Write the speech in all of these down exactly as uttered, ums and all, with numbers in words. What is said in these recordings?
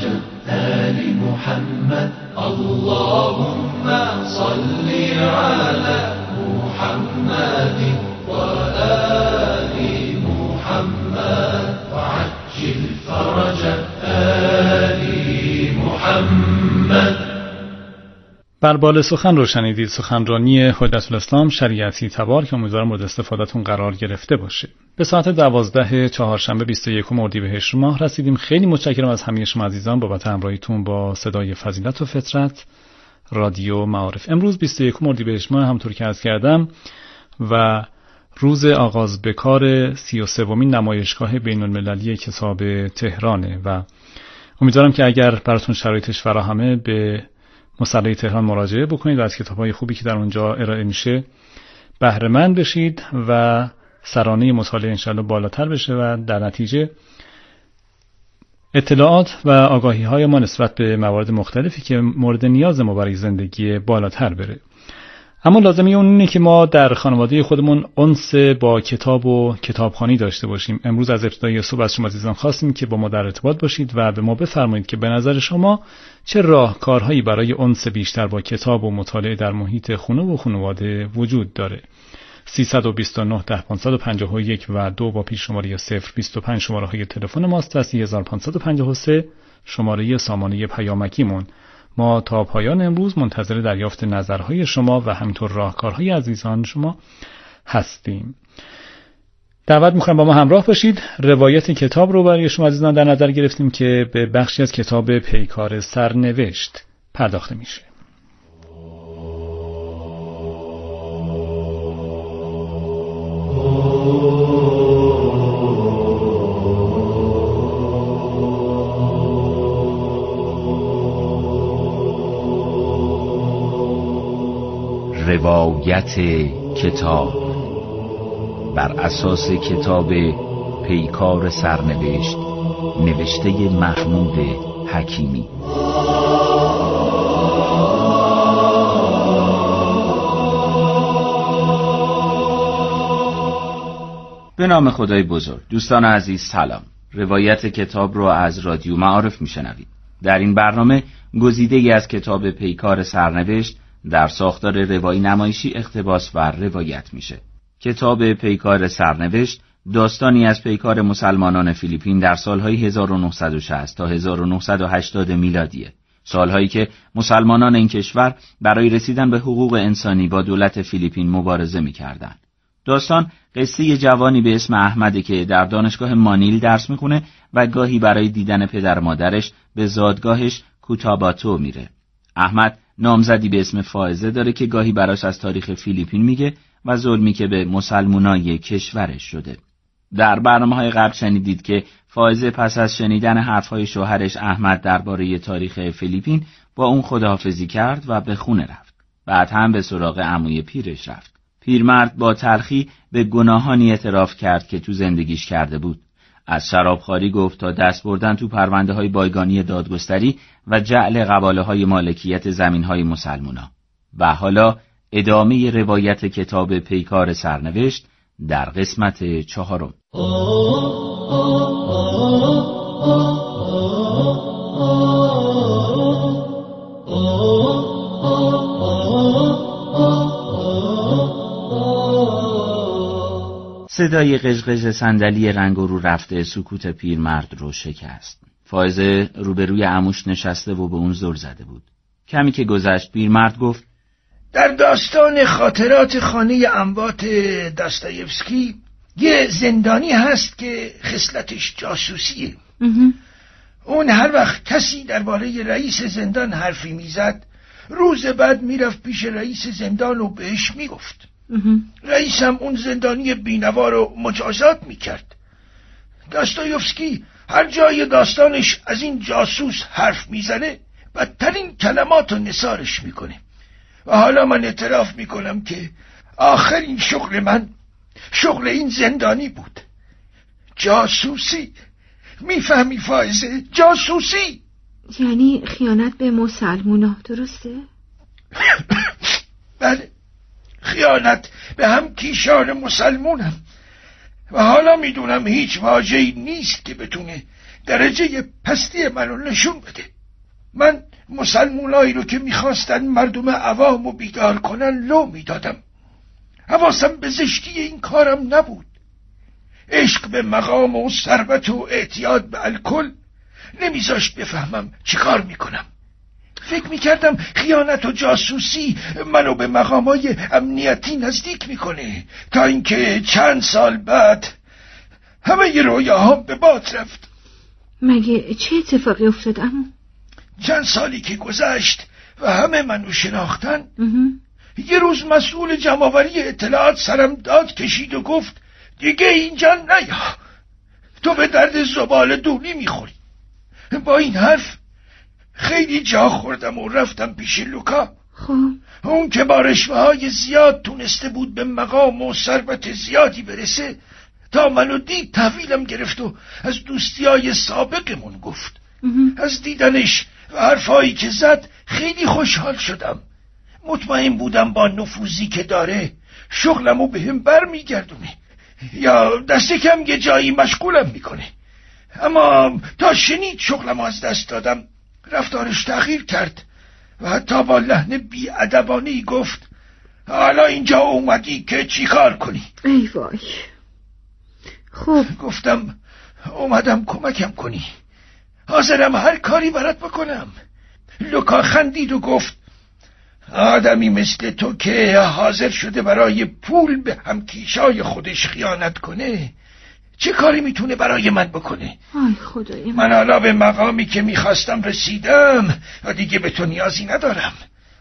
آل محمد اللهم صل على محمد وآل محمد وعجل فرج آل محمد. بر بال سخن رو شنیدید، سخنرانی حجت الاسلام شریعتی تبار که امیدوارم مورد استفادهتون قرار گرفته باشه. به ساعت دوازده چهارشنبه بیست و یکم اردیبهشت ماه رسیدیم. خیلی متشکرم از همه شما عزیزان بابت همراهیتون با صدای فضیلت و فطرت رادیو معارف. امروز بیست و یکم اردیبهشت ماه همونطور که عرض کردم و روز آغاز به کار سی و سومین نمایشگاه بین المللی کتاب تهرانه و امیدوارم که اگر براتون شرایطش فراهمه به مصلی تهران مراجعه بکنید و از کتاب‌های خوبی که در اونجا ارائه میشه بهره مند بشید و سرانه مطالعه انشاءالله بالاتر بشه و در نتیجه اطلاعات و آگاهی‌های ما نسبت به موارد مختلفی که مورد نیاز ما برای زندگی بالاتر بره. اما لازمه اون اینه که ما در خانواده خودمون انس با کتاب و کتابخوانی داشته باشیم. امروز از ابتدای صبح از شما عزیزان خواستیم که با ما در ارتباط باشید و به ما بفرمایید که به نظر شما چه راهکارهایی برای انس بیشتر با کتاب و مطالعه در محیط خونه و خانواده وجود داره. سیصد و بیست و نه ده پانصد و پنجاه و یک و دو با پیش شماره صفر بیست و پنج شماره های تلفن ماست و سی هزار و پانصد و پنجاه و سه شماره سامانه پیامکیمون. ما تا پایان امروز منتظر دریافت نظرهای شما و همینطور راهکارهای عزیزان شما هستیم. دعوت می‌کنم با ما همراه باشید. روایت کتاب رو برای شما عزیزان در نظر گرفتیم که به بخشی از کتاب پیکار سرنوشت پرداخته میشه. روایت کتاب بر اساس کتاب پیکار سرنوشت نوشته محمود حکیمی. به نام خدای بزرگ. دوستان عزیز سلام. روایت کتاب رو از رادیو معارف میشنوید. در این برنامه گزیده‌ای از کتاب پیکار سرنوشت در ساختار روایی نمایشی اقتباس و روایت میشه. کتاب پیکار سرنوشت داستانی از پیکار مسلمانان فیلیپین در سالهای هزار و نهصد و شصت تا هزار و نهصد و هشتاد میلادیه. سالهایی که مسلمانان این کشور برای رسیدن به حقوق انسانی با دولت فیلیپین مبارزه میکردند. داستان قصه جوانی به اسم احمده که در دانشگاه مانیل درس میخونه و گاهی برای دیدن پدر مادرش به زادگاهش کوتاباتو میره. احمد نامزدی به اسم فائزه داره که گاهی براش از تاریخ فیلیپین میگه و ظلمی که به مسلمانای کشورش شده. در برنامه‌های قبل شنیدید که فائزه پس از شنیدن حرفهای شوهرش احمد درباره تاریخ فیلیپین با اون خداحافظی کرد و به خونه رفت. بعد هم به سراغ عموی پیرش رفت. پیرمرد با تلخی به گناهانی اعتراف کرد که تو زندگیش کرده بود. از شرابخواری گفت تا دست بردن تو پرونده‌های بایگانی دادگستری و جعل قباله‌های مالکیت زمین‌های مسلمونا. و حالا ادامه روایت کتاب پیکار سرنوشت در قسمت چهارم. صدای قژقژ صندلی رنگ رو رفته سکوت پیرمرد رو شکست. فائزه روبروی عموش نشسته و به اون زل زده بود. کمی که گذشت پیرمرد گفت: در داستان خاطرات خانه اموات داستایفسکی یه زندانی هست که خصلتش جاسوسیه. اون هر وقت کسی درباره رئیس زندان حرفی میزد روز بعد میرفت پیش رئیس زندان و بهش میگفت. رئیس هم اون زندانی بینوا رو مجازات میکرد. داستایفسکی هر جای داستانش از این جاسوس حرف میزنه بدترین کلمات رو نثارش میکنه. و حالا من اعتراف میکنم که آخرین شغل من شغل این زندانی بود. جاسوسی. میفهمی فائزه؟ جاسوسی. یعنی خیانت به مسلمونا، درسته؟ بله، خیانت به هم کیشان مسلمونم. و حالا میدونم هیچ واژه‌ای نیست که بتونه درجه پستی منو نشون بده. من مسلمونایی رو که میخواستن مردم عوامو بیدار کنن لو میدادم. حواسم به زشتی این کارم نبود. عشق به مقام و ثروت و اعتیاد به الکل نمیذاشت بفهمم چی کار میکنم. فکر میکردم خیانت و جاسوسی منو به مقامای امنیتی نزدیک میکنه، تا اینکه چند سال بعد همه ی رویاهام به باد رفت. مگه چه اتفاقی افتاد عمو؟ چند سالی که گذشت و همه منو شناختن، یه روز مسئول جمع‌آوری اطلاعات سرم داد کشید و گفت دیگه اینجا نیا، تو به درد زباله دونی میخوری. با این حرف خیلی جا خوردم و رفتم پیش لوکا. خب اون که با رشوه های زیاد تونسته بود به مقام و ثروت زیادی برسه، تا منو دید تحویلم گرفت و از دوستی های سابقمون گفت. از دیدنش و حرفایی که زد خیلی خوشحال شدم. مطمئن بودم با نفوذی که داره شغلمو به هم بر میگردونه یا دست کم یه جایی مشغولم میکنه. اما تا شنید شغلمو از دست دادم رفتارش تغییر کرد و حتی با لحن بی‌ادبانه‌ای گفت حالا اینجا اومدی که چی کار کنی؟ ای وای. خب گفتم اومدم کمکم کنی، حاضرم هر کاری برات بکنم. لوکا خندید و گفت آدمی مثل تو که حاضر شده برای پول به همکیشای خودش خیانت کنه چه کاری میتونه برای من بکنه؟ آی خدای من. من حالا به مقامی که میخواستم رسیدم و دیگه به تو نیازی ندارم.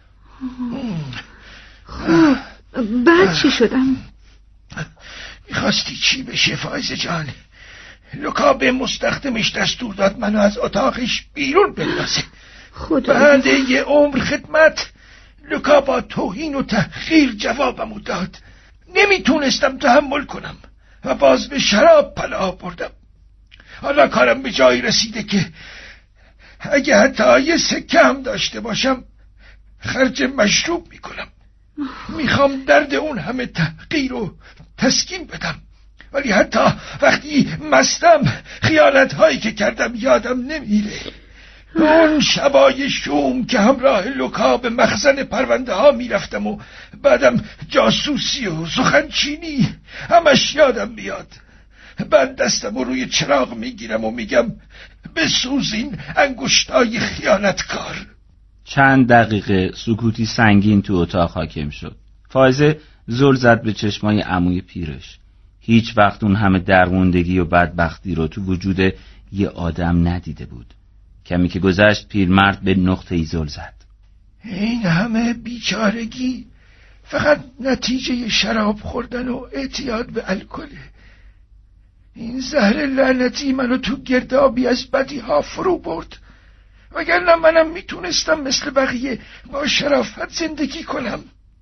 خب بعد چی شدم؟ میخواستی چی بشه فایزه جان؟ لوکا به مستخدمش دستور داد منو از اتاقش بیرون بندازه. خدا بعد یه عمر خدمت لوکا با توهین و تحقیر جوابمو داد. نمیتونستم تحمل کنم و باز به شراب پناه بردم. حالا کارم به جایی رسیده که اگه حتی یه سکه هم داشته باشم خرج مشروب میکنم. میخوام درد اون همه تحقیر رو تسکین بدم، ولی حتی وقتی مستم خیانت هایی که کردم یادم نمیره. اون شبای شوم که همراه لوکا به مخزن پرونده ها میرفتم و بعدم جاسوسی و سخنچینی همش یادم میاد. بعد دستم رو روی چراغ میگیرم و میگم بسوزین انگشتای خیانتکار. چند دقیقه سکوتی سنگین تو اتاق حاکم شد. فائزه زل زد به چشمای عموی پیرش. هیچ وقت اون همه درموندگی و بدبختی رو تو وجود یه آدم ندیده بود. کمی که گذشت پیرمرد به نقطه‌ای زل زد. این همه بیچارگی فقط نتیجه شراب خوردن و اعتیاد به الکله. این زهر لعنتی منو تو گردابی از بدی ها فرو برد، وگرنه منم میتونستم مثل بقیه با شرافت زندگی کنم.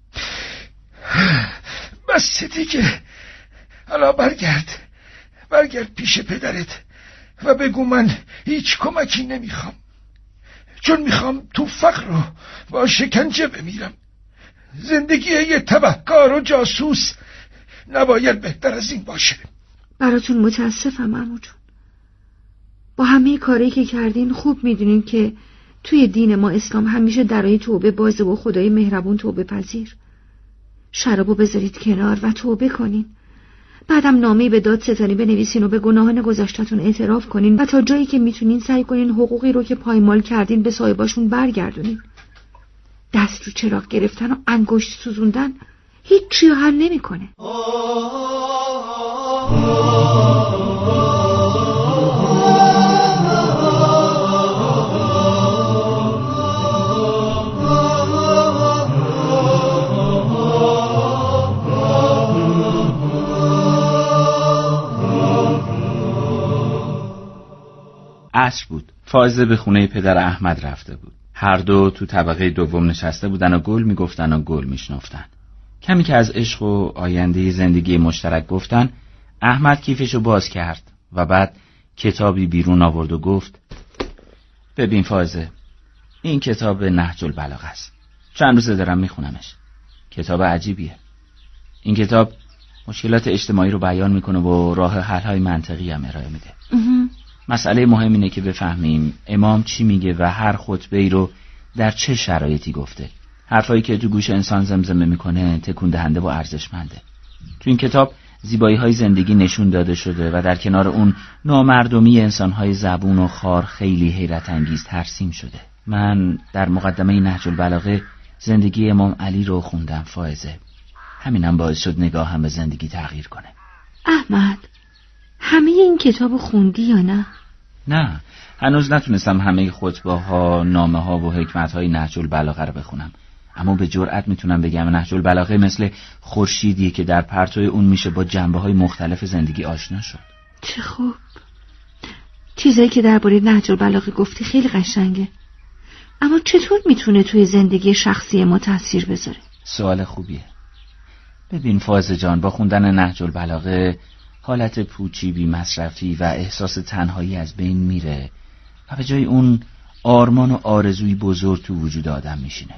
بس دیگه، حالا برگرد برگرد پیش پدرت و بگو من هیچ کمکی نمیخوام، چون میخوام تو فقر رو با شکنجه بمیرم. زندگی یه تبهکار و جاسوس نباید بهتر از این باشه. براتون متاسفم عمو جون. با همه کاری که کردین خوب میدونین که توی دین ما اسلام همیشه درای توبه بازه و خدای مهربون توبه پذیر. شرابو بذارید کنار و توبه کنین. بعدم نامه‌ای به دادستانی بنویسین و به گناهان گذشته‌تون اعتراف کنین و تا جایی که میتونین سعی کنین حقوقی رو که پایمال کردین به صاحباشون برگردونین. دست رو چراغ گرفتن و انگشت سوزوندن هیچ چی رو حل نمی‌کنه. عصر بود. فائزه به خونه پدر احمد رفته بود. هر دو تو طبقه دوم نشسته بودن و گل میگفتن و گل میشنفتن. کمی که از عشق و آینده زندگی مشترک گفتن، احمد کیفشو باز کرد و بعد کتابی بیرون آورد و گفت ببین فائزه، این کتاب نهج البلاغه است. چند روزه دارم میخونمش. کتاب عجیبیه. این کتاب مشکلات اجتماعی رو بیان میکنه و راه حل‌های منطقی هم ارائه میده. مسئله مهم اینه که بفهمیم امام چی میگه و هر خطبه‌ای رو در چه شرایطی گفته. حرفایی که تو گوش انسان زمزمه میکنه تکون دهنده و ارزشمنده. تو این کتاب زیبایی‌های زندگی نشون داده شده و در کنار اون نامردمی انسان‌های زبون و خار خیلی حیرت انگیز ترسیم شده. من در مقدمه نهج البلاغه زندگی امام علی رو خوندم فائزه. همینم باعث شد نگاهم به زندگی تغییر کنه. احمد، همه این کتاب خوندی یا نه؟ نه، هنوز نتونستم همه خطبه‌ها، نامه‌ها و حکمت‌های نهج البلاغه رو بخونم. اما به جرئت میتونم بگم نهج البلاغه مثل خورشیدیه که در پرتو اون میشه با جنبه‌های مختلف زندگی آشنا شد. چه خوب. چیزایی که درباره نهج البلاغه گفتی خیلی قشنگه. اما چطور میتونه توی زندگی شخصی ما تاثیر بذاره؟ سوال خوبیه. ببین فائزه جان، با خوندن نهج البلاغه حالت پوچی بی مصرفی و احساس تنهایی از بین میره و به جای اون آرمان و آرزوی بزرگ تو وجود آدم میشینه.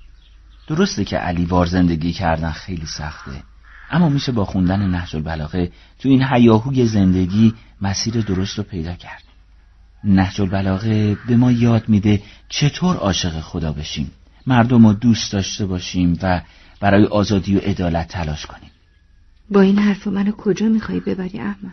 درسته که علیوار زندگی کردن خیلی سخته، اما میشه با خوندن نهج البلاغه تو این هیاهوی زندگی مسیر درست رو پیدا کرد. نهج البلاغه به ما یاد میده چطور عاشق خدا بشیم، مردم رو دوست داشته باشیم و برای آزادی و عدالت تلاش کنیم. با این حرف منو کجا میخوای ببری احمد؟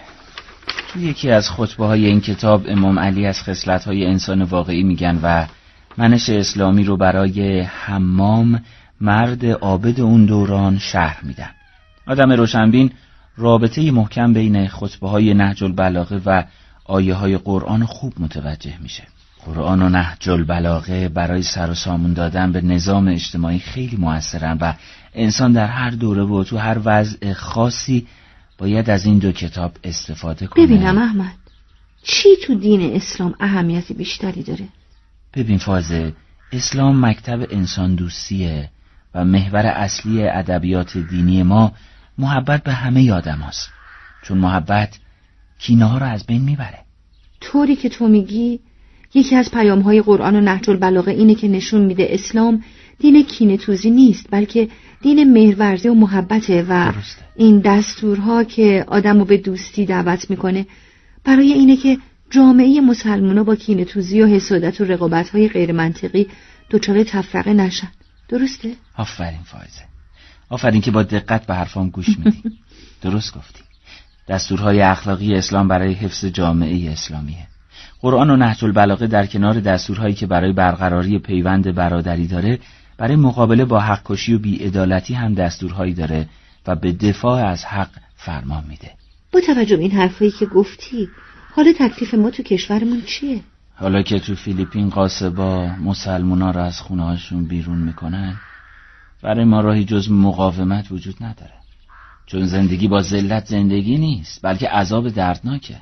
تو یکی از خطبه های این کتاب امام علی از خصلت های انسان واقعی میگن و منش اسلامی رو برای حمام، مرد عابد اون دوران، شرح میدن. آدم روشنبین رابطه محکم بین خطبه های نهج البلاغه و آیه های قرآن خوب متوجه میشه. قرآن و نهج البلاغه برای سر و سامون دادن به نظام اجتماعی خیلی موثرن و انسان در هر دوره و تو هر وضع خاصی باید از این دو کتاب استفاده کنه. ببینم احمد، چی تو دین اسلام اهمیت بیشتری داره؟ ببین فازه، اسلام مکتب انسان دوستیه و محور اصلی ادبیات دینی ما محبت به همه آدم هست. چون محبت کینه ها رو از بین میبره. طوری که تو میگی یکی از پیام‌های قرآن و نهج البلاغه اینه که نشون میده اسلام دین کینه توزی نیست، بلکه دین مهرورزی و محبته و درسته. این دستورها که آدمو به دوستی دعوت میکنه برای اینه که جامعه مسلمونا با کینه توزی و حسادت و رقابت‌های غیر منطقی دچار تفرقه نشن. درسته؟ آفرین فایزه، آفرین که با دقت به حرفام گوش میدی. درست گفتی. دستورهای اخلاقی اسلام برای حفظ جامعه اسلامیه. قرآن و نهج البلاغه در کنار دستورهایی که برای برقراری پیوند برادری داره، برای مقابله با حق کشی و بی‌عدالتی هم دستورهایی داره و به دفاع از حق فرمان میده. با توجه به این حرفایی که گفتی، حالا تکلیف ما تو کشورمون چیه؟ حالا که تو فیلیپین قاسبا مسلمونا رو از خونه‌هاشون بیرون میکنن، برای ما راهی جز مقاومت وجود نداره. چون زندگی با ذلت زندگی نیست، بلکه عذاب دردناکه.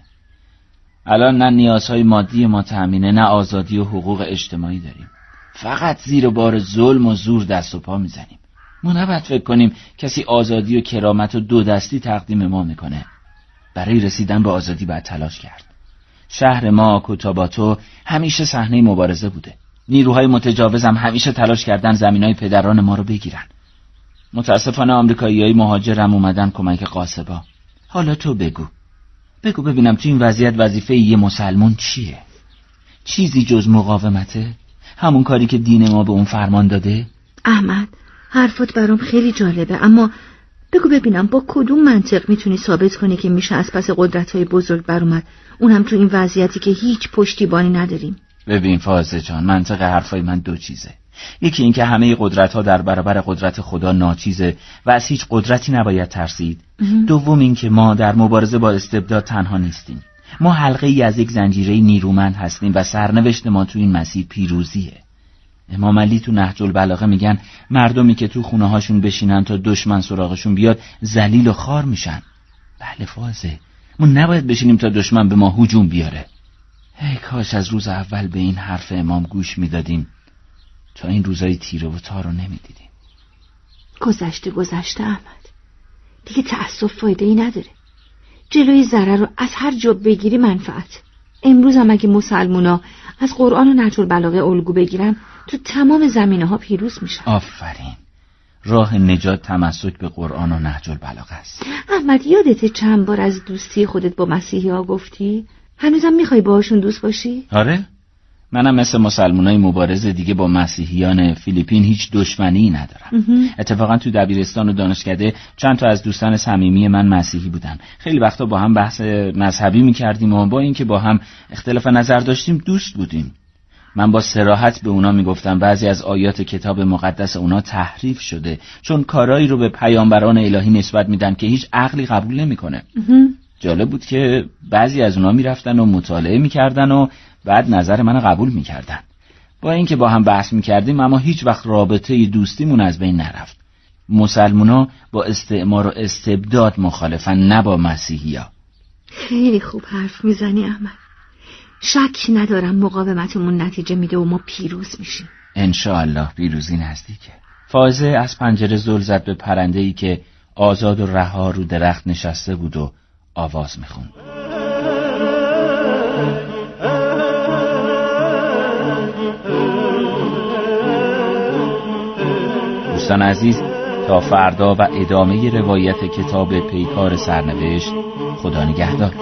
الان نه نیازهای مادی ما تأمینه، نه آزادی و حقوق اجتماعی داریم. فقط زیر بار ظلم و زور دست و پا میزنیم. ما نباید فکر کنیم کسی آزادی و کرامت و دو دستی تقدیم ما میکنه. برای رسیدن به آزادی باید تلاش کرد. شهر ما کوتاباتو همیشه صحنه مبارزه بوده. نیروهای متجاوز هم همیشه تلاش کردن زمینای پدران ما رو بگیرن. متاسفانه آمریکایی‌های مهاجرم اومدن کمک قاسبا. حالا تو بگو. بگو ببینم تو این وضعیت وظیفه یه مسلمان چیه؟ چیزی جز مقاومته؟ همون کاری که دین ما به اون فرمان داده؟ احمد، حرفات برام خیلی جالبه، اما بگو ببینم با کدوم منطق میتونی ثابت کنی که میشه از پس قدرت‌های بزرگ بر اومد، اونم تو این وضعیتی که هیچ پشتیبانی نداریم؟ ببین فازه جان، منطق حرفای من دو چیزه. یکی این که همه قدرت‌ها در برابر قدرت خدا ناچیزه و از هیچ قدرتی نباید ترسید. دوم این که ما در مبارزه با استبداد تنها نیستیم. ما حلقه ای از یک زنجیره نیرومند هستیم و سرنوشت ما تو این مسیر پیروزیه. امام علی تو نهج البلاغه میگن مردمی که تو خونه هاشون بشینن تا دشمن سراغشون بیاد ذلیل و خوار میشن. بله فازه، ما نباید بشینیم تا دشمن به ما هجوم بیاره. ای کاش از روز اول به این حرف امام گوش میدادیم تا این روزای تیره و تار رو نمیدیدیم. گذشته گذشته احمد، دیگه تأسف فایده ای نداره. جلوی ضرر رو از هر جا بگیری منفعت. امروز هم اگه مسلمونا از قرآن و نهج البلاغه الگو بگیرن تو تمام زمینه ها پیروز میشن. آفرین. راه نجات تمسک به قرآن و نهج البلاغه است. احمد، یادته چند بار از دوستی خودت با مسیحی ها گفتی؟ هنوزم میخوای باهاشون دوست باشی؟ آره، منم مثل مسلمانای مبارز دیگه با مسیحیان فیلیپین هیچ دشمنی ندارم. اتفاقا تو دبیرستان و دانشکده چند تا از دوستان صمیمی من مسیحی بودن. خیلی وقتا با هم بحث مذهبی میکردیم و با اینکه با هم اختلاف نظر داشتیم دوست بودیم. من با صراحت به اونا میگفتم بعضی از آیات کتاب مقدس اونا تحریف شده، چون کارایی رو به پیامبران الهی نسبت میدن که هیچ عقلی قبول نمیکنه. جالب بود که بعضی از اونا میرفتن و مطالعه میکردن و بعد نظر من قبول میکردن. با اینکه با هم بحث میکردیم اما هیچ وقت رابطه دوستیمون از بین نرفت. مسلمونا با استعمار و استبداد مخالفن، نه با مسیحیا. خیلی خوب حرف میزنی احمد. شک ندارم مقاومتمون نتیجه میده و ما پیروز میشیم. انشاءالله پیروزی نزدیکه. فائزه از پنجره زل زد به پرنده‌ای که آزاد و رها رو درخت نشسته بود و آواز میخوند. دوستان عزیز، تا فردا و ادامه روایت کتاب پیکار سرنوشت، خدا نگهدار.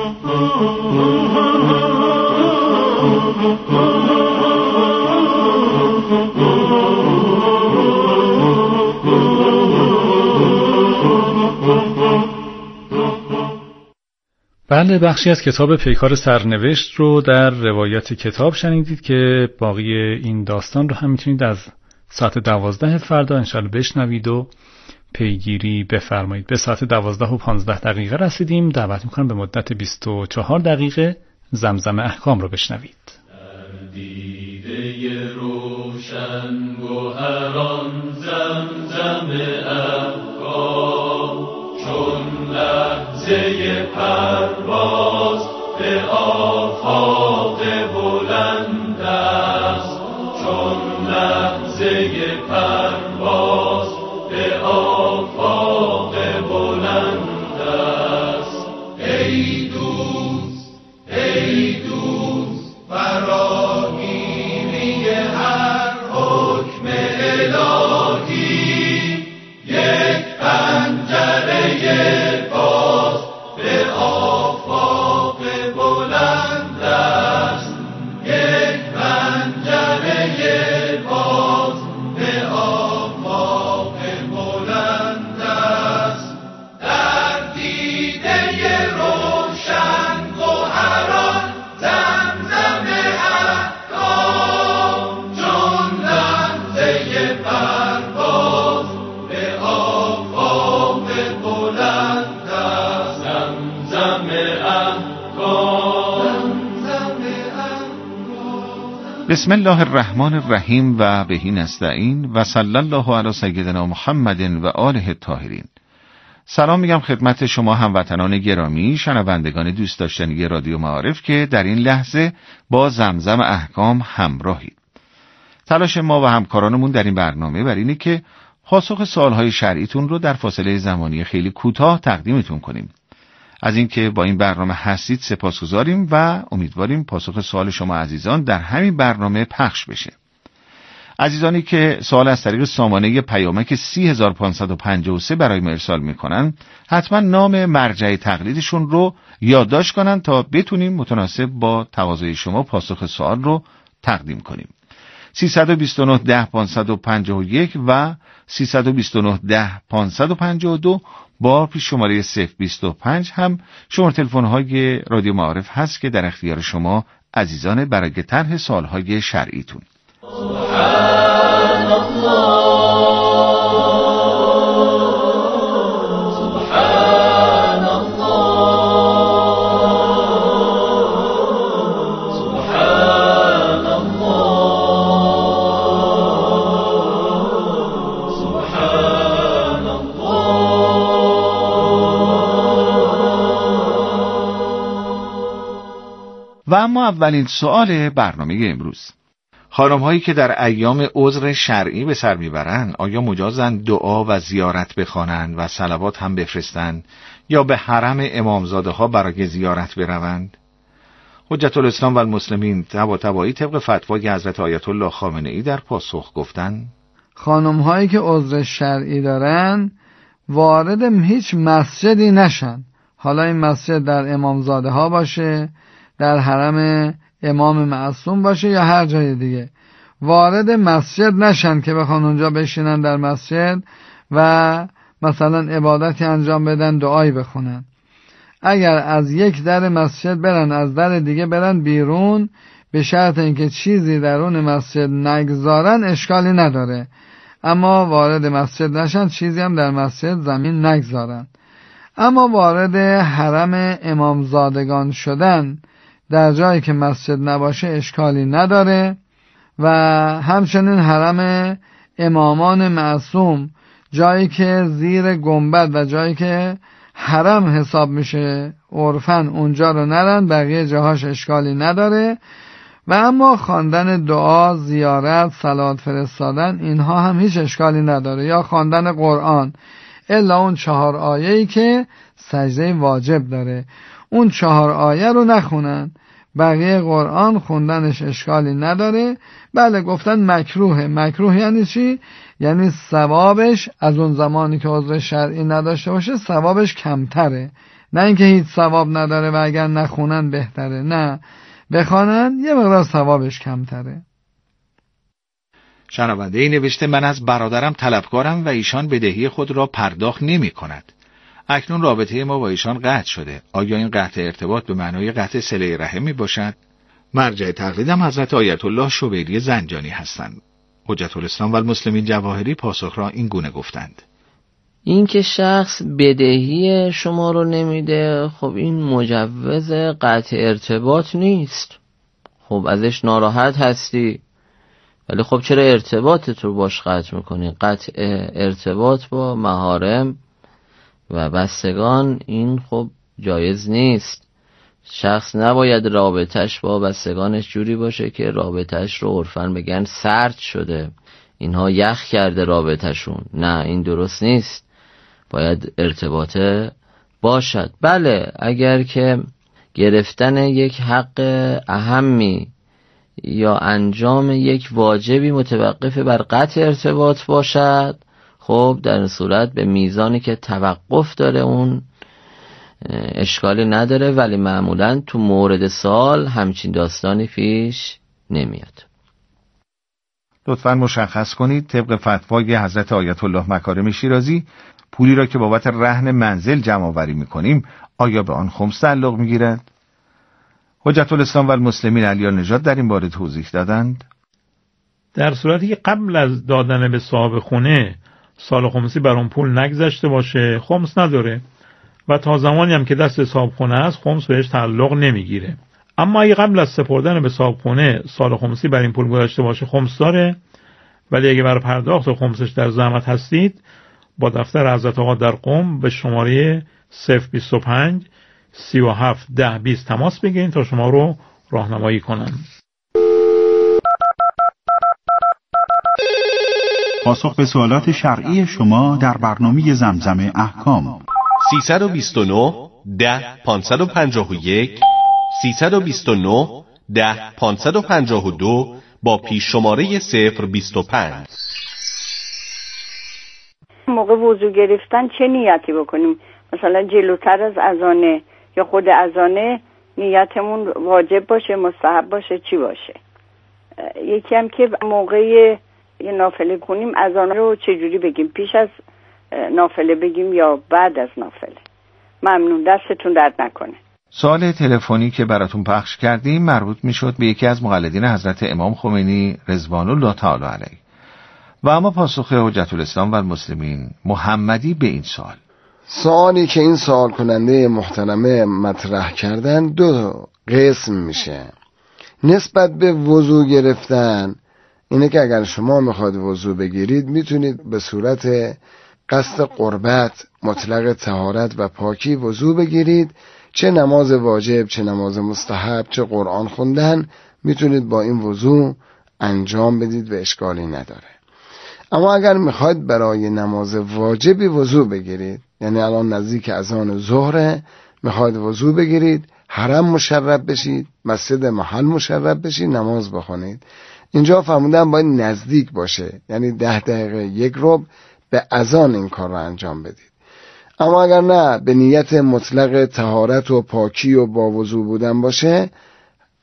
بله، بخشی از کتاب پیکار سرنوشت رو در روایت کتاب شنیدید که باقی این داستان رو هم میتونید از ساعت دوازده فردا انشالله بشنوید و پیگیری بفرمایید. به ساعت دوازده و پانزده دقیقه رسیدیم. دعوت میکنم به مدت بیست و چهار دقیقه زمزم احکام رو بشنوید. در دیده روشن گوهران زمزم احکام، چون لحظه پرواز به آفاق بلند است، چون لحظه پرواز به آفاق بلند است. ای دوست، ای دوست، فراگیری هر حکم الهی، یک پنجره باز به آفاق بلند است، یک پنجره باز به آفاق بلند است. در دیده روشن گوهران زمزم احکام، چون لحظه پرواز به آفاق بلند است. زمزم احکام، زمزم احکام. بسم الله الرحمن الرحیم و بهی نستعین و صلی الله علی سیدنا محمد و آله الطاهرین. سلام میگم خدمت شما هموطنان گرامی، شنوندگان دوست داشتنی رادیو معارف که در این لحظه با زمزم احکام همراهید. تلاش ما و همکارانمون در این برنامه بر اینه که پاسخ سوالهای شرعیتون رو در فاصله زمانی خیلی کوتاه تقدیمتون کنیم. از اینکه با این برنامه هستید سپاسگزاریم و امیدواریم پاسخ سوال شما عزیزان در همین برنامه پخش بشه. عزیزانی که سوال از طریق سامانه پیامک سی هزار و پانصد و پنجاه و سه برای ما ارسال میکنن، حتما نام مرجع تقلیدشون رو یادداشت کنن تا بتونیم متناسب با تقاضای شما پاسخ سوال رو تقدیم کنیم. سیصد و بیست و نه ده پانصد و پنجاه و یک و سیصد و بیست و نه ده پانصد و پنجاه و دو با پیش شماره صفر بیست و پنج هم شماره تلفن های رادیو معارف هست که در اختیار شما عزیزان برای طرح سوالهای شرعیتون. سبحان الله، سبحان الله، سبحان الله، سبحان الله. و اما اولین سوال برنامه امروز: خانم هایی که در ایام عذر شرعی به سر میبرند آیا مجازند دعا و زیارت بخوانند و صلوات هم بفرستند یا به حرم امامزاده ها برای زیارت بروند؟ حجت الاسلام و المسلمین طباطبایی طبق فتوای حضرت آیت الله خامنه ای در پاسخ گفتند خانم هایی که عذر شرعی دارن وارد هیچ مسجدی نشن، حالا این مسجد در امامزاده ها باشه در حرم امام معصوم باشه یا هر جای دیگه، وارد مسجد نشن که بخوان اونجا بشینن در مسجد و مثلا عبادتی انجام بدن، دعایی بخونن. اگر از یک در مسجد برن از در دیگه برن بیرون، به شرط اینکه چیزی درون مسجد نگذارن اشکالی نداره، اما وارد مسجد نشن، چیزی هم در مسجد زمین نگذارن. اما وارد حرم امامزادگان شدن در جایی که مسجد نباشه اشکالی نداره و همچنین حرم امامان معصوم، جایی که زیر گنبد و جایی که حرم حساب میشه عرفاً اونجا رو نرن، بقیه جاهاش اشکالی نداره. و اما خواندن دعا، زیارت، صلوات فرستادن، اینها هم هیچ اشکالی نداره، یا خواندن قرآن، الا اون چهار آیه‌ای که سجده واجب داره، اون چهار آیه رو نخونن، بقیه قرآن خوندنش اشکالی نداره. بله گفتن مکروه. مکروه یعنی چی؟ یعنی ثوابش از اون زمانی که عذر شرعی نداشته باشه ثوابش کمتره، نه اینکه هیچ ثواب نداره و اگر نخونن بهتره، نه، بخوانن یه مقدار ثوابش کمتره. شنونده ای نوشته من از برادرم طلبکارم و ایشان بدهی خود را پرداخت نمی کند. اکنون رابطه ما با ایشان قطع شده. آیا این قطع ارتباط به معنای قطع صله رحم می باشد؟ مرجع تقلیدم حضرت آیت الله شبیری زنجانی هستند. حجت الاسلام و المسلمین جواهری پاسخ را این گونه گفتند: این که شخص بدهی شما رو نمیده، خب این مجوز قطع ارتباط نیست. خب ازش ناراحت هستی، ولی خب چرا ارتباطت رو باش قطع میکنی؟ قطع ارتباط با محارم و بستگان این خب جایز نیست. شخص نباید رابطش با بستگانش جوری باشه که رابطش رو عرفاً بگن سرد شده، اینها یخ کرده رابطشون. نه، این درست نیست، باید ارتباطه باشد. بله اگر که گرفتن یک حق اهمی یا انجام یک واجبی متوقف بر قطع ارتباط باشد، خب در این صورت به میزانی که توقف داره اون اشکالی نداره، ولی معمولا تو مورد سال همچین داستانی پیش نمیاد. لطفاً مشخص کنید طبق فتوای حضرت آیت الله مکارم شیرازی پولی را که بابت رهن منزل جمع آوری می‌کنیم آیا به آن خمس تعلق می‌گیرد؟ حجت الاسلام و المسلمین علی نژاد در این باره توضیح دادند: در صورتی که قبل از دادن به صاحب خونه سال خمسی بر اون پول نگذشته باشه خمس نداره و تا زمانی هم که دست صاحب خونه است خمس بهش تعلق نمیگیره. اما اگه قبل از سپردن به صاحب خونه سال خمسی بر این پول گذشته باشه خمس داره، ولی اگه بر پرداخت خمسش در زحمت هستید با دفتر حضرت آقا در قم به شماره صفر بیست و پنج سی و هفت ده بیست تماس بگیرید تا شما رو راهنمایی کنم. پاسخ به سوالات شرعی شما در برنامه زمزم احکام. سیصد و بیست و نه ده پانصد و پنجاه و یک سیصد و بیست و نه ده پانصد و پنجاه و دو با پیش شماره صفر بیست و پنج. موقع وضو گرفتن چه نیتی بکنیم؟ مثلا جلوتر از اذانه یا خود اذانه نیتمون واجب باشه، مستحب باشه، چی باشه؟ یکی هم که موقع یه نافله کنیم اذان رو چجوری بگیم؟ پیش از نافله بگیم یا بعد از نافله؟ ممنون، دستتون درد نکنه. سوال تلفنی که براتون پخش کردیم مربوط میشد به یکی از مقلدین حضرت امام خمینی رضوان الله تعالی علیه و اما پاسخ حجت الاسلام و المسلمین محمدی به این سوال. سوالی که این سوال کننده محترمه مطرح کردن دو قسم میشه. نسبت به وضو گرفتن اینه که اگر شما میخواد وضو بگیرید میتونید به صورت قصد قربت، مطلق طهارت و پاکی وضو بگیرید، چه نماز واجب، چه نماز مستحب، چه قرآن خوندن میتونید با این وضو انجام بدید و اشکالی نداره. اما اگر میخواید برای نماز واجبی وضو بگیرید، یعنی الان نزدیک اذان ظهر میخواید وضو بگیرید، حرم مشرف بشید، مسجد محل مشرف بشید، نماز بخونید، اینجا فرمودن باید نزدیک باشه، یعنی ده دقیقه یک ربع به اذان این کار رو انجام بدید. اما اگر نه به نیت مطلق طهارت و پاکی و با وضو بودن باشه،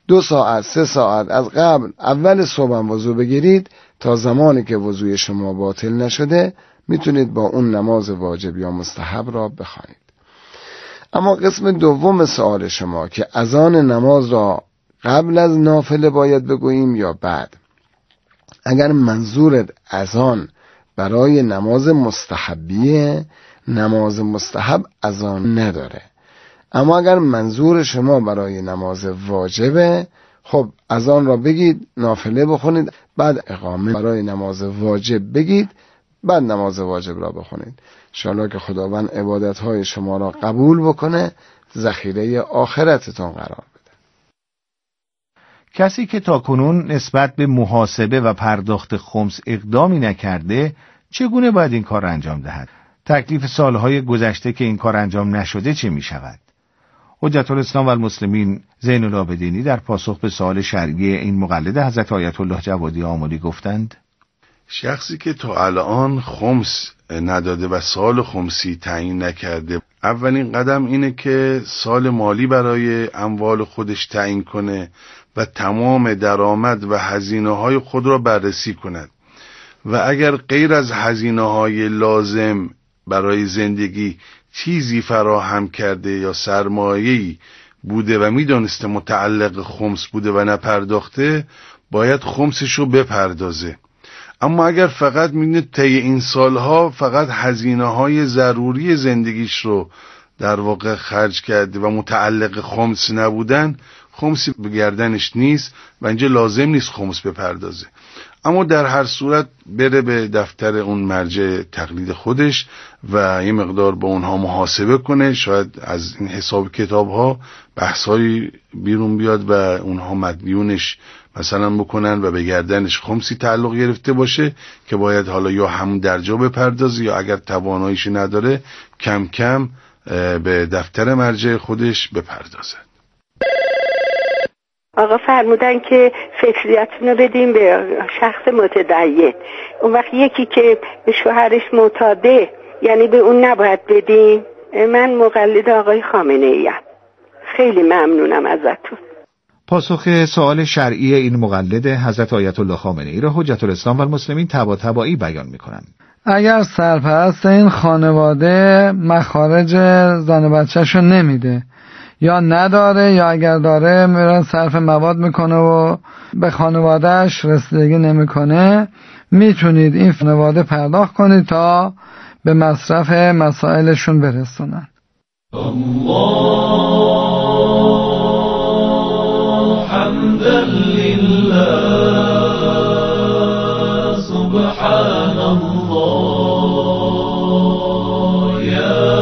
دو ساعت سه ساعت از قبل اول صبح وضو بگیرید تا زمانی که وضوی شما باطل نشده میتونید با اون نماز واجب یا مستحب را بخوانید. اما قسم دوم سوال شما که اذان نماز را قبل از نافله باید بگوییم یا بعد، اگر منظورت اذان برای نماز مستحبیه، نماز مستحب اذان نداره. اما اگر منظور شما برای نماز واجبه، خب اذان را بگید، نافله بخونید، بعد اقامه برای نماز واجب بگید، بعد نماز واجب را بخونید. انشاءالله که خداوند عبادتهای شما را قبول بکنه، ذخیره آخرتتون قرار بده. کسی که تاکنون نسبت به محاسبه و پرداخت خمس اقدامی نکرده، چگونه باید این کار انجام دهد؟ تکلیف سالهای گذشته که این کار انجام نشده چه می شود؟ حجت الاسلام و المسلمین زین العابدینی در پاسخ به سوال شرعی این مقلد حضرت آیت الله جوادی آملی گفتند: شخصی که تا الان خمس نداده و سال خمسی تعیین نکرده، اولین قدم اینه که سال مالی برای اموال خودش تعیین کنه و تمام درآمد و هزینه‌های خود را بررسی کند و اگر غیر از هزینه‌های لازم برای زندگی چیزی فراهم کرده یا سرمایه‌ای بوده و میدونسته متعلق خمس بوده و نپرداخته، باید خمسشو بپردازه. اما اگر فقط میدونه طی این سالها فقط هزینه‌های ضروری زندگیش رو در واقع خرج کرده و متعلق خمس نبودن، خمسی به گردنش نیست و اینجا لازم نیست خمس بپردازه. اما در هر صورت بره به دفتر اون مرجع تقلید خودش و یه مقدار با اونها محاسبه کنه، شاید از این حساب کتاب ها بحثایی بیرون بیاد و اونها مدیونش مثلا بکنن و به گردنش خمسی تعلق گرفته باشه که باید حالا یا همون درجا بپردازه یا اگر تواناییش نداره کم کم به دفتر مرجع خودش بپردازه. آقا فرمودن که فطریتون رو بدیم به شخص متدین. اون وقت یکی که به شوهرش معتاده، یعنی به اون نباید بدیم؟ من مقلد آقای خامنه ای ام. خیلی ممنونم ازتون. پاسخ سوال شرعی این مقلد حضرت آیت الله خامنه ای را حجت الاسلام و المسلمین تبا تبایی بیان می‌کنند. اگر سرپرست این خانواده مخارج زن و بچه‌شو نمیده یا نداره یا اگر داره میرن صرف مواد میکنه و به خانوادهش رسیدگی نمیکنه، میتونید این خانواده پرداخت کنید تا به مصرف مسائلشون برسونن. الله حمدا لله سبحان الله یا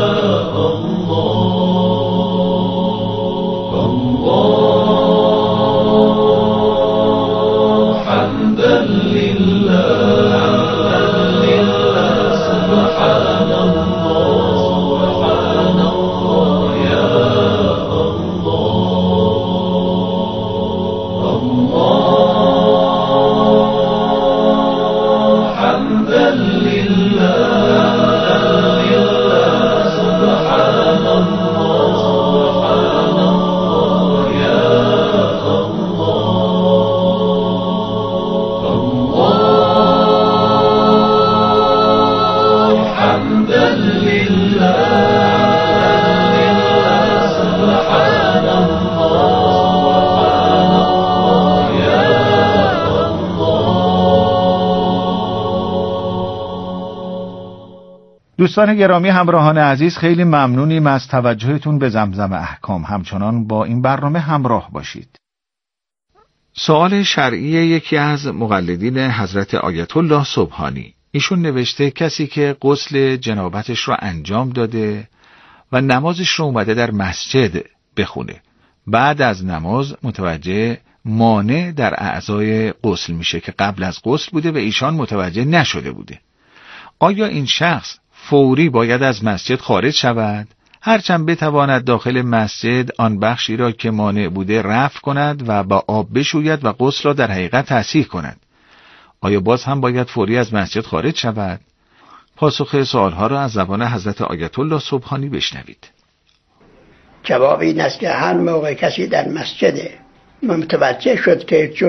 دوستان گرامی، همراهان عزیز، خیلی ممنونیم از توجهتون به زمزم احکام. همچنان با این برنامه همراه باشید. سوال شرعی یکی از مقلدین حضرت آیت الله سبحانی. ایشون نوشته کسی که غسل جنابتش رو انجام داده و نمازش رو اومده در مسجد بخونه، بعد از نماز متوجه مانع در اعضای غسل میشه که قبل از غسل بوده و ایشان متوجه نشده بوده. آیا این شخص فوری باید از مسجد خارج شود، هرچند بتواند داخل مسجد آن بخشی را که مانع بوده رفع کند و با آب بشوید و غسل را در حقیقت تصحیح کند؟ آیا باز هم باید فوری از مسجد خارج شود؟ پاسخ سوالها را از زبان حضرت آیت الله سبحانی بشنوید. جواب این است که هر موقع کسی در مسجد متوجه شد که